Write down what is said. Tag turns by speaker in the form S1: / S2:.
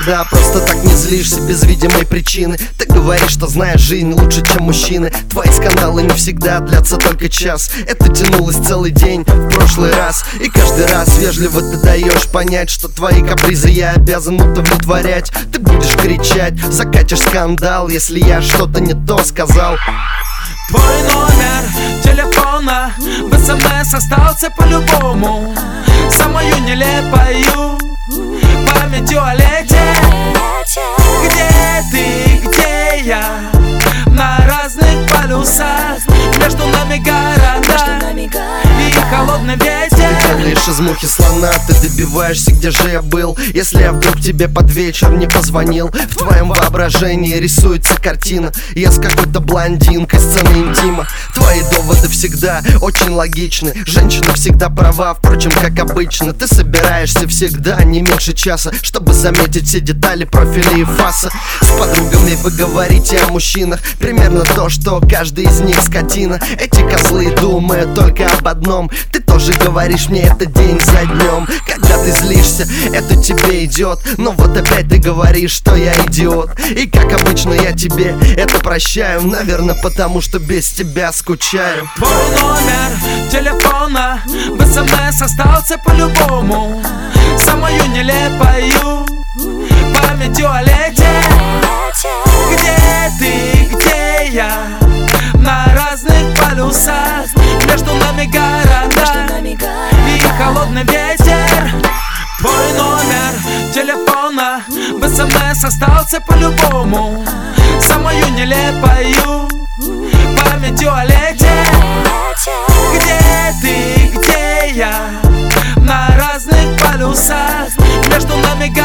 S1: никогда просто так не злишься без видимой причины. Ты говоришь, что знаешь жизнь лучше, чем мужчины. Твои скандалы не всегда длятся только час. Это тянулось целый день в прошлый раз. И каждый раз вежливо ты даешь понять, что твои капризы я обязан удовлетворять. Ты будешь кричать, закатишь скандал, если я что-то не то сказал.
S2: Твой номер телефона в СМС остался по-любому. Самую нелепою памятью о лете. Где ты, где я? На разных полюсах. Между нами города и холодный ветер.
S1: Ты делаешь из мухи слона, ты добиваешься, где же я был. Если я вдруг тебе под вечер не позвонил, в твоем воображении рисуется картина. Я с какой-то блондинкой, сцены интима. Твои доводы всегда очень логичны. Женщина всегда права, впрочем, как обычно. Ты собираешься всегда не меньше часа, чтобы заметить все детали профиля и фаса. С подругами вы говорите о мужчинах, примерно то, что каждый из них скотина. Эти козлы думают только об одном. Ты тоже говоришь мне это день за днем. Когда ты злишься, это тебе идет. Но вот опять ты говоришь, что я идиот. И как обычно я тебе это прощаю. Наверное, потому что без тебя скучаю.
S2: Твой номер телефона в СМС остался по-любому. Самую нелепою памятью о лете. Где ты, где я? На разных полюсах. Между нами города и холодный ветер. Твой номер телефона в СМС остался по-любому. Самую нелепою памятью о лете. Где ты, где я? На разных полюсах. Между нами